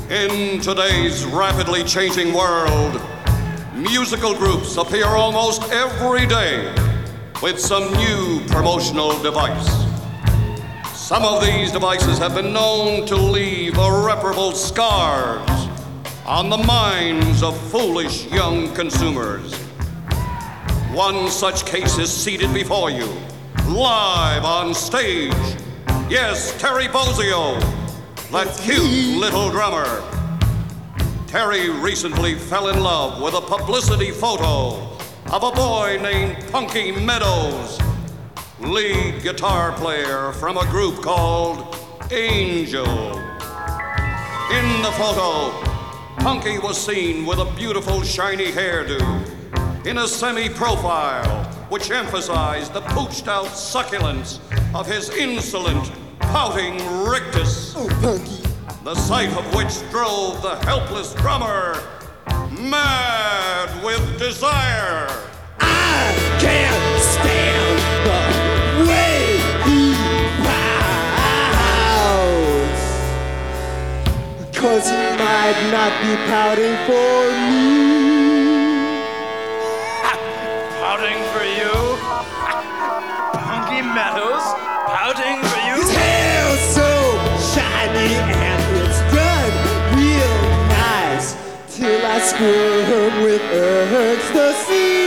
In today's rapidly changing world, musical groups appear almost every day with some new promotional device. Some of these devices have been known to leave irreparable scars on the minds of foolish young consumers. One such case is seated before you, live on stage. Yes, Terry Bozzio, that cute little drummer. Terry recently fell in love with a publicity photo of a boy named Punky Meadows, lead guitar player from a group called Angel. In the photo, Punky was seen with a beautiful shiny hairdo in a semi-profile which emphasized the pooched-out succulence of his insolent, pouting rictus. Oh, Punky. The sight of which drove the helpless drummer mad with desire. I can't stand the way he pouts, 'cause he might not be pouting for me. Pouting for you? Punky Meadows? Pouting for you? His hair's so shiny and it's done real nice till I squirm with ecstasy.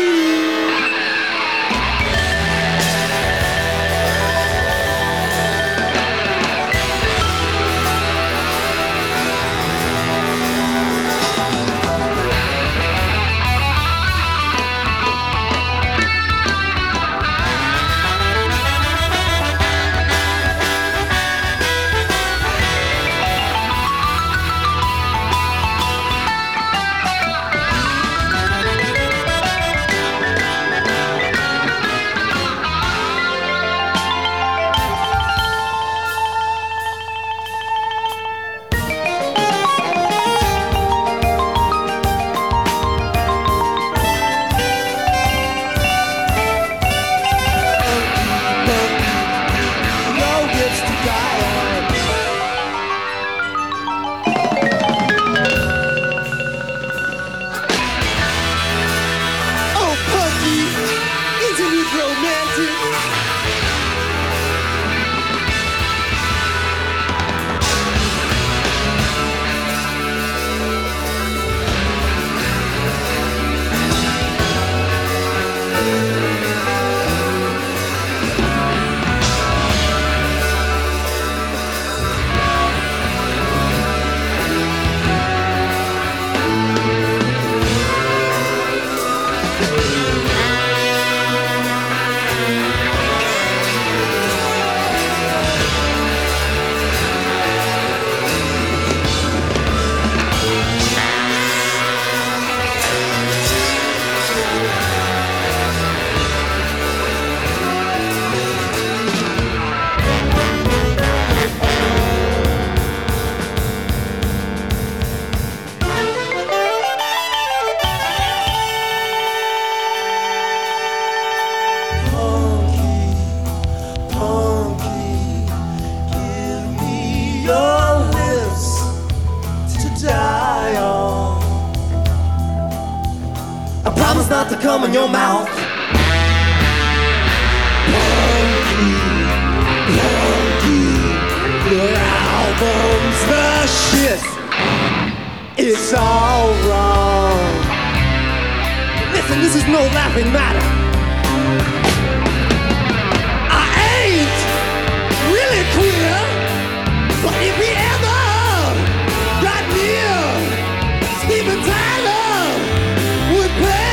Not to come in your mouth. Punky, Punky, your album's the shit. It's all wrong. Listen, this is no laughing matter. I ain't really queer, but if he ever got near Steven Tyler would pay.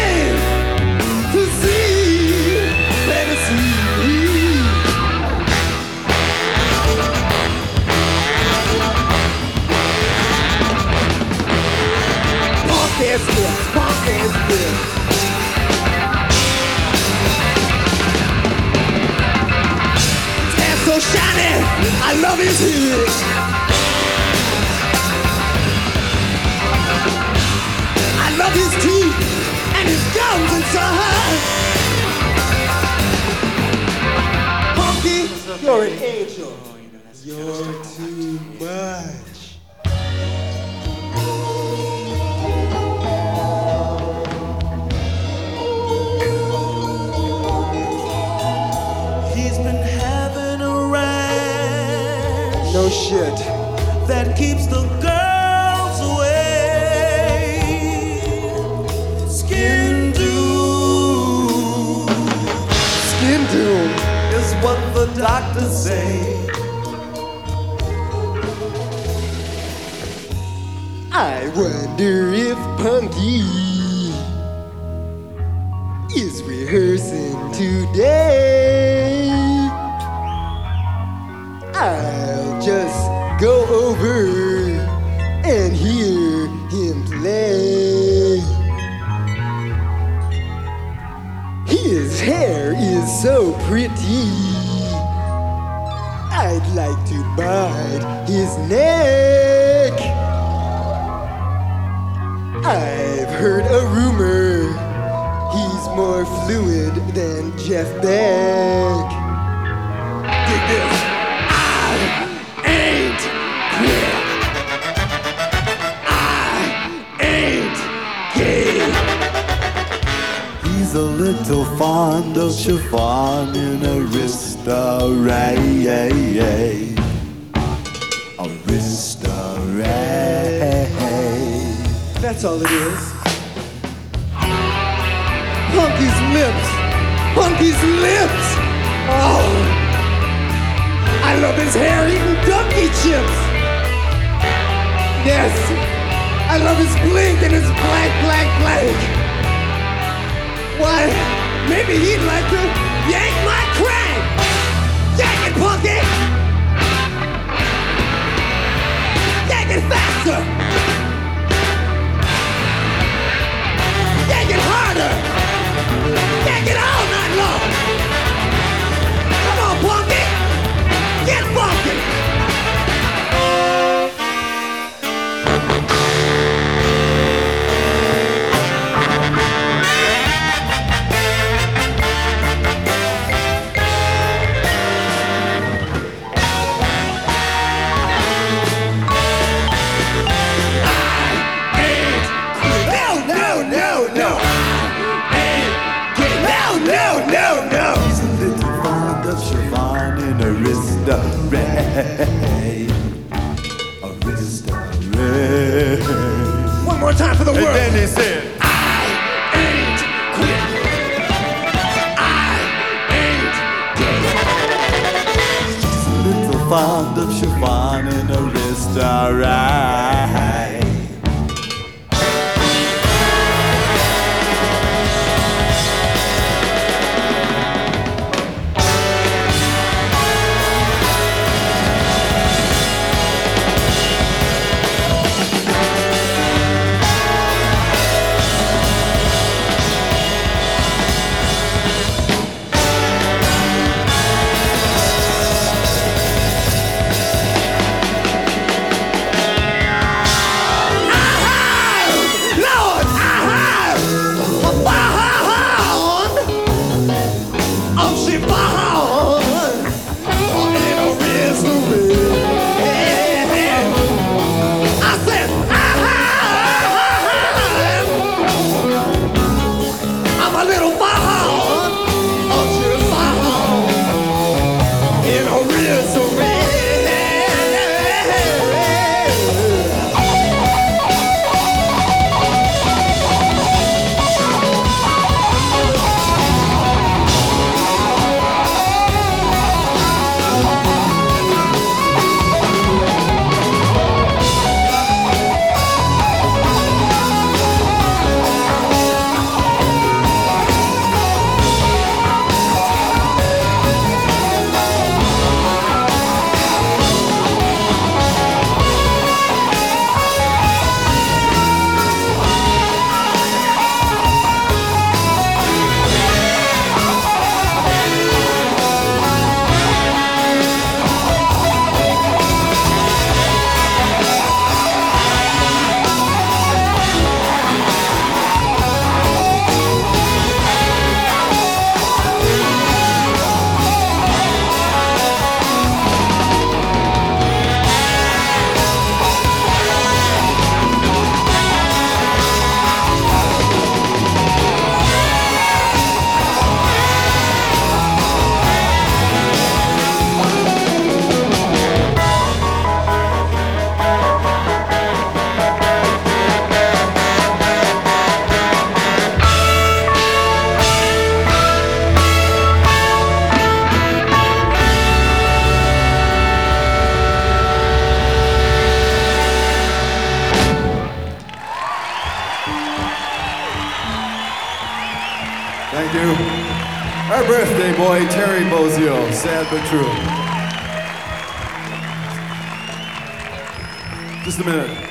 Punk is good. His hair's so shiny, I love his head. I love his teeth and his gums inside. Punky, you're an angel. You're too much. No shit. that keeps the girls away. Skin doom. Skin doom is what the doctors say. I wonder if Punky is rehearsing today. I'll just go over and hear him play. His hair is so pretty, I'd like to bite his neck. I've heard a rumor he's more fluid than Jeff Beck. Dig this. I ain't queer. I ain't gay. He's a little fond of chiffon in a restaurant. That's all it is. Punky's lips. Punky's lips. Oh, I love his hair eating donkey chips. Yes, I love his blink and his blank, blank, blank. Why, maybe he'd like to yank my crank. Yank it, Punky. Yank it faster. Yank it harder! Yank it all night long! Come on, Punky! Get funky! One more time for the world. And then he said, I ain't quit. I ain't gay. she's a little fond of chiffon in a restaurant. Thank you. Our birthday boy, Terry Bozzio. Sad but true. Just a minute.